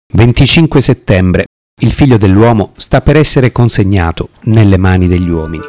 25 settembre. Il figlio dell'uomo sta per essere consegnato nelle mani degli uomini.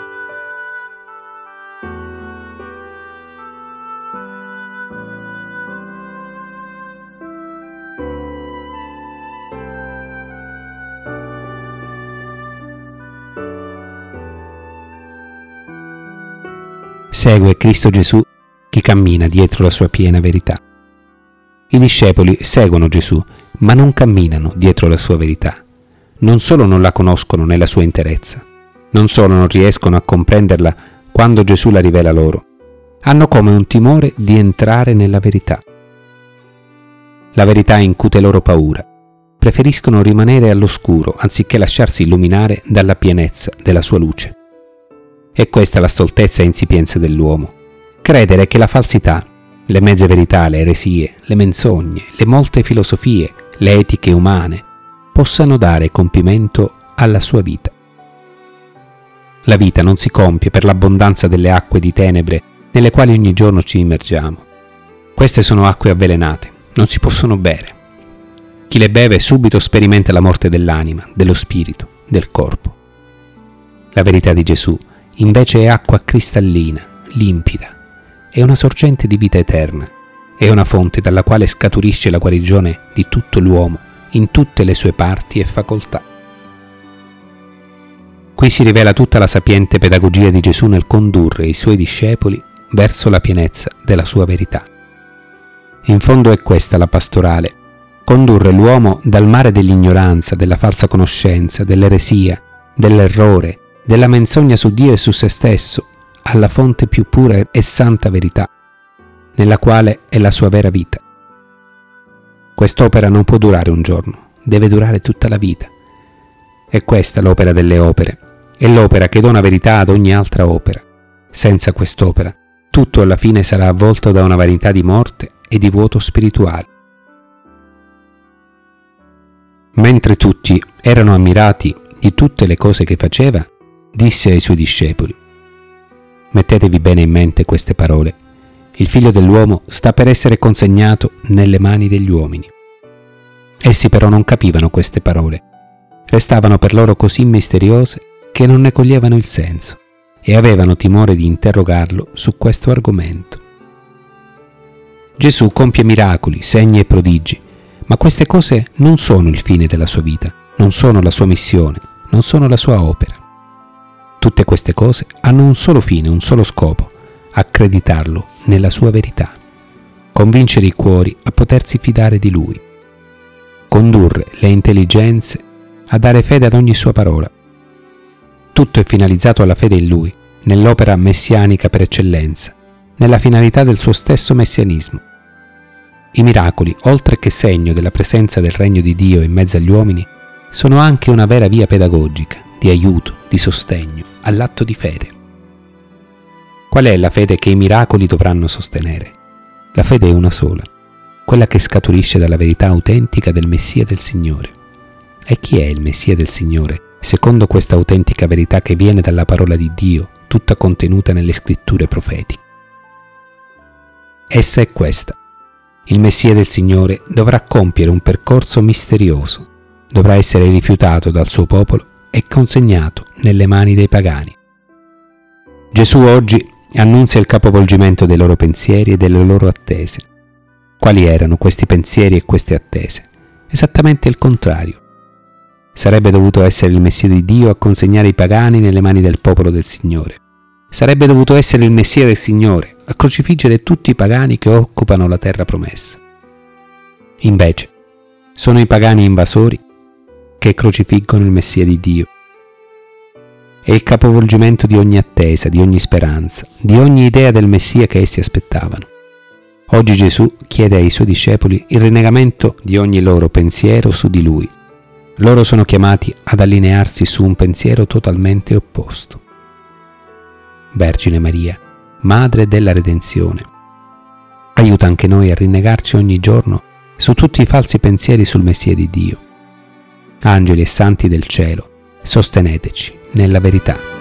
Segue Cristo Gesù chi cammina dietro la sua piena verità. I discepoli seguono Gesù, ma non camminano dietro la sua verità. Non solo non la conoscono nella sua interezza, non solo non riescono a comprenderla quando Gesù la rivela loro, hanno come un timore di entrare nella verità. La verità incute loro paura, preferiscono rimanere all'oscuro anziché lasciarsi illuminare dalla pienezza della sua luce. E questa è la stoltezza e insipienza dell'uomo, credere che la falsità, le mezze verità, le eresie, le menzogne, le molte filosofie, le etiche umane, possano dare compimento alla sua vita. La vita non si compie per l'abbondanza delle acque di tenebre nelle quali ogni giorno ci immergiamo. Queste sono acque avvelenate, non si possono bere. Chi le beve subito sperimenta la morte dell'anima, dello spirito, del corpo. La verità di Gesù invece è acqua cristallina, limpida, è una sorgente di vita eterna, è una fonte dalla quale scaturisce la guarigione di tutto l'uomo in tutte le sue parti e facoltà. Qui si rivela tutta la sapiente pedagogia di Gesù nel condurre i suoi discepoli verso la pienezza della sua verità. In fondo è questa la pastorale: condurre l'uomo dal mare dell'ignoranza, della falsa conoscenza, dell'eresia, dell'errore, della menzogna su Dio e su se stesso, alla fonte più pura e santa verità, nella quale è la sua vera vita. Quest'opera non può durare un giorno, deve durare tutta la vita. È questa l'opera delle opere, è l'opera che dona verità ad ogni altra opera. Senza quest'opera, tutto alla fine sarà avvolto da una vanità di morte e di vuoto spirituale. Mentre tutti erano ammirati di tutte le cose che faceva, disse ai suoi discepoli: mettetevi bene in mente queste parole. Il figlio dell'uomo sta per essere consegnato nelle mani degli uomini. Essi però non capivano queste parole. Restavano per loro così misteriose che non ne coglievano il senso e avevano timore di interrogarlo su questo argomento. Gesù compie miracoli, segni e prodigi, ma queste cose non sono il fine della sua vita, non sono la sua missione, non sono la sua opera. Tutte queste cose hanno un solo fine, un solo scopo: accreditarlo nella sua verità, convincere i cuori a potersi fidare di lui, condurre le intelligenze a dare fede ad ogni sua parola. Tutto è finalizzato alla fede in lui, nell'opera messianica per eccellenza, nella finalità del suo stesso messianismo. I miracoli, oltre che segno della presenza del regno di Dio in mezzo agli uomini, sono anche una vera via pedagogica, di aiuto, di sostegno all'atto di fede. Qual è la fede che i miracoli dovranno sostenere? La fede è una sola, quella che scaturisce dalla verità autentica del Messia del Signore. E chi è il Messia del Signore, secondo questa autentica verità che viene dalla parola di Dio, tutta contenuta nelle scritture profetiche? Essa è questa: il Messia del Signore dovrà compiere un percorso misterioso, dovrà essere rifiutato dal suo popolo e consegnato nelle mani dei pagani. Gesù oggi annunzia il capovolgimento dei loro pensieri e delle loro attese. Quali erano questi pensieri e queste attese? Esattamente il contrario. Sarebbe dovuto essere il Messia di Dio a consegnare i pagani nelle mani del popolo del Signore. Sarebbe dovuto essere il Messia del Signore a crocifiggere tutti i pagani che occupano la terra promessa. Invece, sono i pagani invasori che crocifiggono il Messia di Dio. È il capovolgimento di ogni attesa, di ogni speranza, di ogni idea del Messia che essi aspettavano. Oggi Gesù chiede ai suoi discepoli il rinnegamento di ogni loro pensiero su di Lui. Loro sono chiamati ad allinearsi su un pensiero totalmente opposto. Vergine Maria, Madre della Redenzione, aiuta anche noi a rinnegarci ogni giorno su tutti i falsi pensieri sul Messia di Dio. Angeli e santi del cielo, sosteneteci nella verità.